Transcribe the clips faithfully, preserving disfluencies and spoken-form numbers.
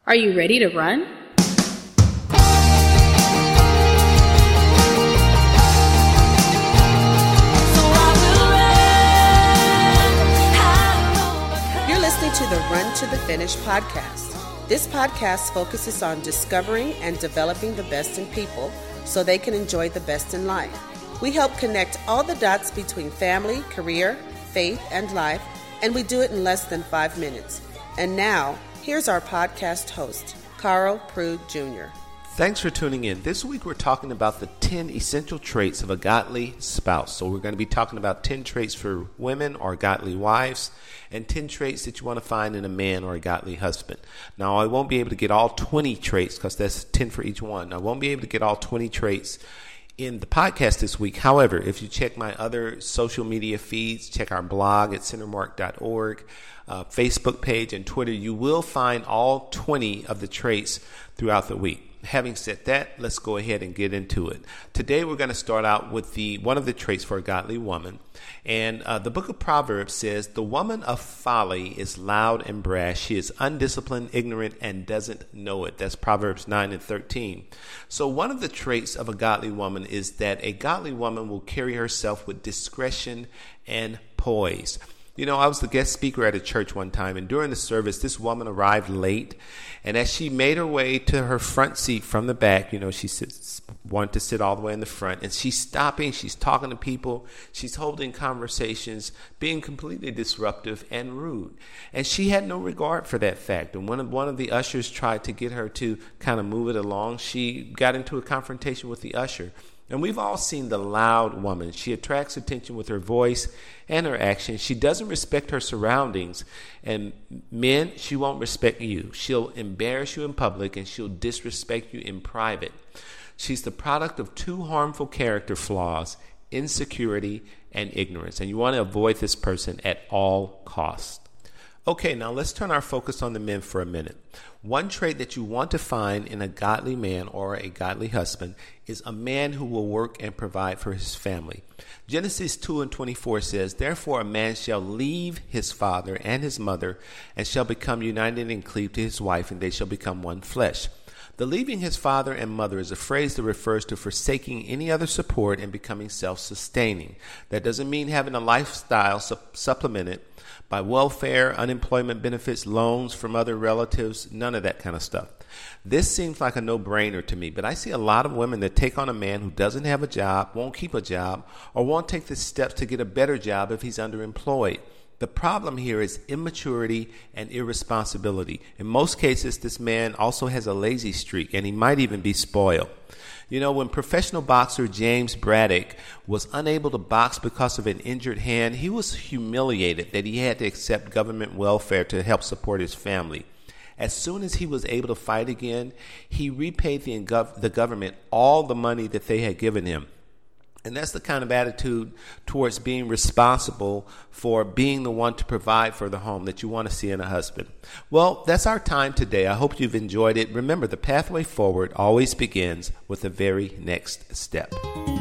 Are you ready to run? You're listening to the Run to the Finish podcast. This podcast focuses on discovering and developing the best in people so they can enjoy the best in life. We help connect all the dots between family, career, faith, and life, and we do it in less than five minutes. And now, here's our podcast host, Carl Prude Junior Thanks for tuning in. This week we're talking about the ten essential traits of a godly spouse. So we're going to be talking about ten traits for women or godly wives and ten traits that you want to find in a man or a godly husband. Now, I won't be able to get all twenty traits because that's ten for each one. I won't be able to get all twenty traits in the podcast this week. However, if you check my other social media feeds, check our blog at centermark dot org, uh, Facebook page, and Twitter, you will find all twenty of the traits throughout the week. Having said that, let's go ahead and get into it. Today, we're going to start out with the one of the traits for a godly woman. And uh, the book of Proverbs says, "The woman of folly is loud and brash. She is undisciplined, ignorant, and doesn't know it." That's Proverbs nine and thirteen. So one of the traits of a godly woman is that a godly woman will carry herself with discretion and poise. You know, I was the guest speaker at a church one time, and during the service, this woman arrived late. And as she made her way to her front seat from the back, you know, she sits, wanted to sit all the way in the front, and she's stopping, she's talking to people, she's holding conversations, being completely disruptive and rude. And she had no regard for that fact. And when one of the ushers tried to get her to kind of move it along, she got into a confrontation with the usher. And we've all seen the loud woman. She attracts attention with her voice and her actions. She doesn't respect her surroundings. And men, she won't respect you. She'll embarrass you in public and she'll disrespect you in private. She's the product of two harmful character flaws, insecurity and ignorance. And you want to avoid this person at all costs. Okay, now let's turn our focus on the men for a minute. One trait that you want to find in a godly man or a godly husband is a man who will work and provide for his family. Genesis two and twenty-four says, "Therefore a man shall leave his father and his mother and shall become united and cleave to his wife, and they shall become one flesh." The leaving his father and mother is a phrase that refers to forsaking any other support and becoming self-sustaining. That doesn't mean having a lifestyle su- supplemented by welfare, unemployment benefits, loans from other relatives, none of that kind of stuff. This seems like a no-brainer to me, but I see a lot of women that take on a man who doesn't have a job, won't keep a job, or won't take the steps to get a better job if he's underemployed. The problem here is immaturity and irresponsibility. In most cases, this man also has a lazy streak, and he might even be spoiled. You know, when professional boxer James Braddock was unable to box because of an injured hand, he was humiliated that he had to accept government welfare to help support his family. As soon as he was able to fight again, he repaid the, gov- the government all the money that they had given him. And that's the kind of attitude towards being responsible for being the one to provide for the home that you want to see in a husband. Well, that's our time today. I hope you've enjoyed it. Remember, the pathway forward always begins with the very next step.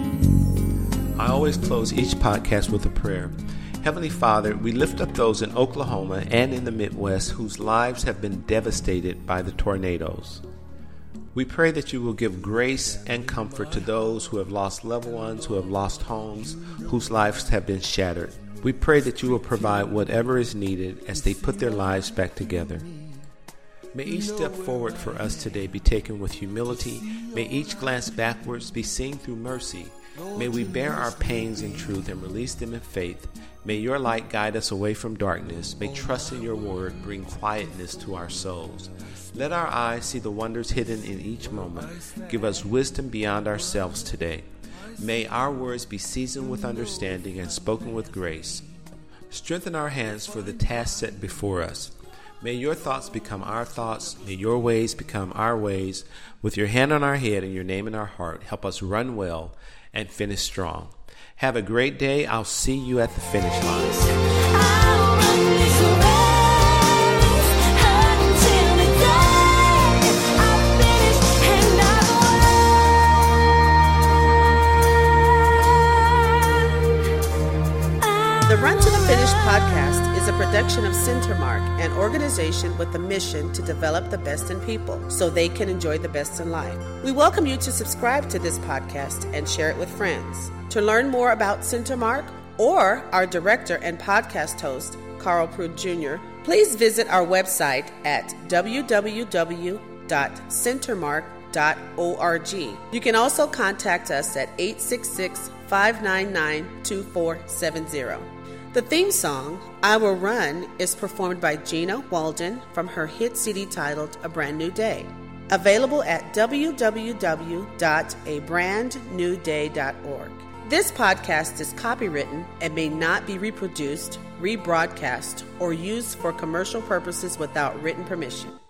I always close each podcast with a prayer. Heavenly Father, we lift up those in Oklahoma and in the Midwest whose lives have been devastated by the tornadoes. We pray that you will give grace and comfort to those who have lost loved ones, who have lost homes, whose lives have been shattered. We pray that you will provide whatever is needed as they put their lives back together. May each step forward for us today be taken with humility. May each glance backwards be seen through mercy. May we bear our pains in truth and release them in faith. May your light guide us away from darkness. May trust in your word bring quietness to our souls. Let our eyes see the wonders hidden in each moment. Give us wisdom beyond ourselves today. May our words be seasoned with understanding and spoken with grace. Strengthen our hands for the task set before us. May your thoughts become our thoughts. May your ways become our ways. With your hand on our head and your name in our heart, help us run well and finish strong. Have a great day. I'll see you at the finish line. The Run to the Finish podcast is a production production of Centermark, an organization with a mission to develop the best in people so they can enjoy the best in life. We welcome you to subscribe to this podcast and share it with friends. To learn more about Centermark or our director and podcast host, Carl Prude Junior, please visit our website at w w w dot centermark dot org. You can also contact us at eight six six, five nine nine, two four seven zero. The theme song, I Will Run, is performed by Gina Walden from her hit C D titled A Brand New Day. Available at w w w dot a brand new day dot org. This podcast is copywritten and may not be reproduced, rebroadcast, or used for commercial purposes without written permission.